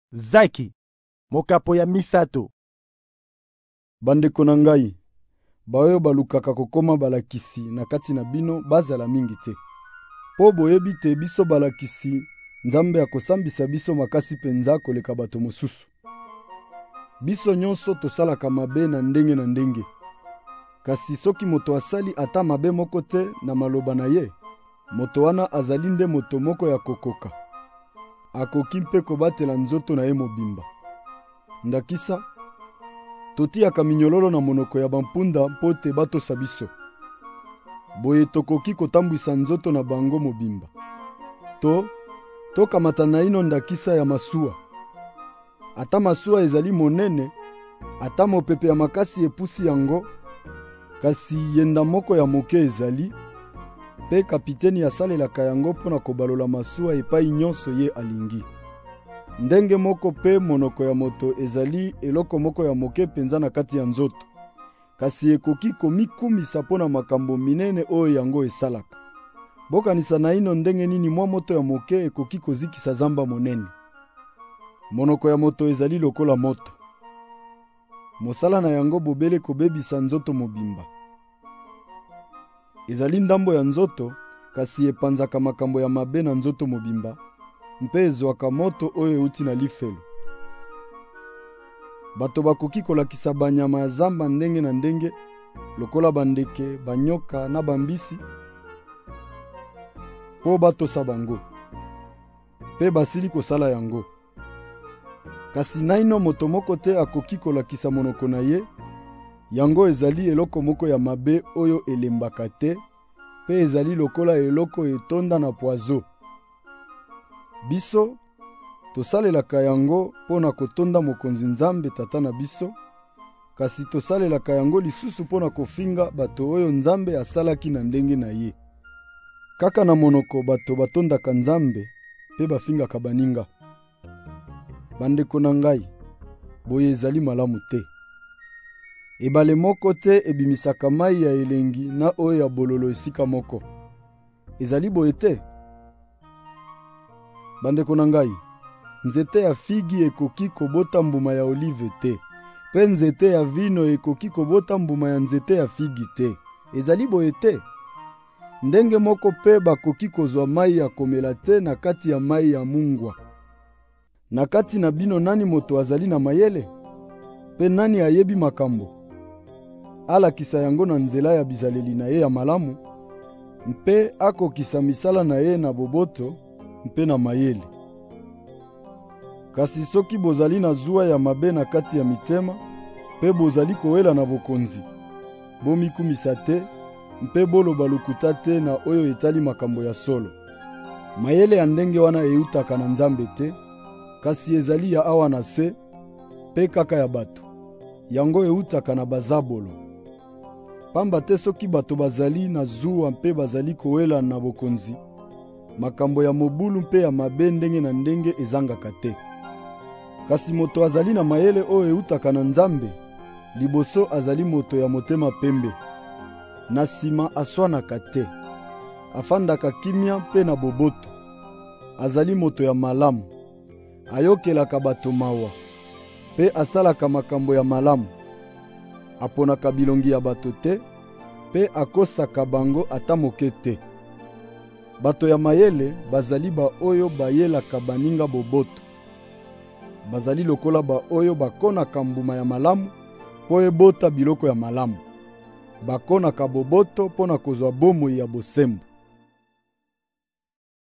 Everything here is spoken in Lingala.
Zaki, mokapo ya misato. Bandeko na ngai, baoyo balukaka kokoma balakisi na kati na bino bazala mingi te. Po boyebi te biso balakisi Nzambe akosambisa biso makasi penza koleka bato mosusu. Biso nyonso tosalaka mabe na ndenge. Kasi soki moto asali ata mabe moko te na maloba na ye, moto wana azali nde moto moko ya kokoka. Akoki mpe kobatela nzoto na ye mobimba. Ndakisa, totiaka minyololo na monoko ya bampunda mpo te batosa biso. Boye tokoki kotambwisa nzoto na bango mobimba. Tokamata na ino ndakisa ya masuwa. Ata masuwa ezali monene, ata mopepe ya makasi epusi yango, kasi yenda moko ya moke ezali, pe kapiteni asalelaka yango mpona kobalola masuwa epai nyonso ye alingi. Ndenge moko pe monoko ya moto ezali eloko moko ya moke penza na kati ya nzoto, kasi ekoki komikumisa mpona makambo minene oyo yango esalaka. Bokanisa na ino ndenge nini mwa moto ya moke ekoki kozikisa zamba monene. Monoko ya moto ezali lokola moto. Mosala na yango bobele kobebisa nzoto mobimba. Ezali ndambo ya nzoto, kasi epanzaka makambo ya mabe na nzoto mobimba, mpe ezwaka moto oyo euti na lifelo. Bato bakoki kolakisa banyama ya zamba ndenge na ndenge, lokola bandeke, banyoka na bambisi, po batosa bango. Pe basili kosala yango. Kasi naino moto moko te akoki kolakisa monoko na ye, yango ezali eloko moko ya mabe oyo elembaka te, pe ezali lokola eloko etonda na poazo. Biso, tosalelaka yango mpona kotonda mokonzi Nzambe tata na biso, kasi tosalelaka yango lisusu mpona kofinga bato oyo Nzambe asalaki na ndenge na ye. Kaka na monoko bato batondaka Nzambe, pe bafingaka baninga. Bandeko na ngai, boye ezali malamu te. Ebale moko te ebimisaka mai ya elengi na oyo ya bololo esika moko. Ezali boye te. Bandeko na ngai, nzete ya figi ekoki kobota mbuma ya olive te, pe nzete ya vino ekoki kobota mbuma ya nzete ya figi te. Ezali boye te. Ndenge moko pe bakoki kozwa mai ya komela te na kati ya mai ya mungwa. Na kati na bino nani moto azali na mayele? Pe nani ayebi makambo? Alakisa yango na nzela ya bizaleli na ye ya malamu, mpe akokisa misala na ye na boboto, mpe na mayele. Kasi soki bozali na zuwa ya mabe na kati ya mitema, pe bozali kowela na bokonzi, bomikumisa te, mpe boloba lokuta te na oyo etali makambo ya solo. Mayele ya ndenge wana eutaka na Nzambe te, kasi ezali ya awa na se, pe kaka ya bato. Yango eutaka na bazabolo. Pamba te soki bato bazali na zuwa mpe bazali kowela na bokonzi, makambo ya mobulu mpe ya mabe ndenge na ndenge ezangaka te. Kasi moto azali na mayele oyo eutaka na Nzambe, liboso azali moto ya motema pembe. Na sima aswanaka te, afandaka kimia mpe na boboto. Azali moto ya malamu, ayokelaka bato mawa, pe asalaka makambo ya malamu. Aponaka bilongi ya bato te, pe akosaka bango ata moke te. Bato ya mayele bazali ba oyo bayelaka baninga boboto. Bazali lokola ba oyo bakonaka mbuma ya malamu po ebota biloko ya malamu. Bakonaka boboto mpona kozwa bomoi ya bosembo.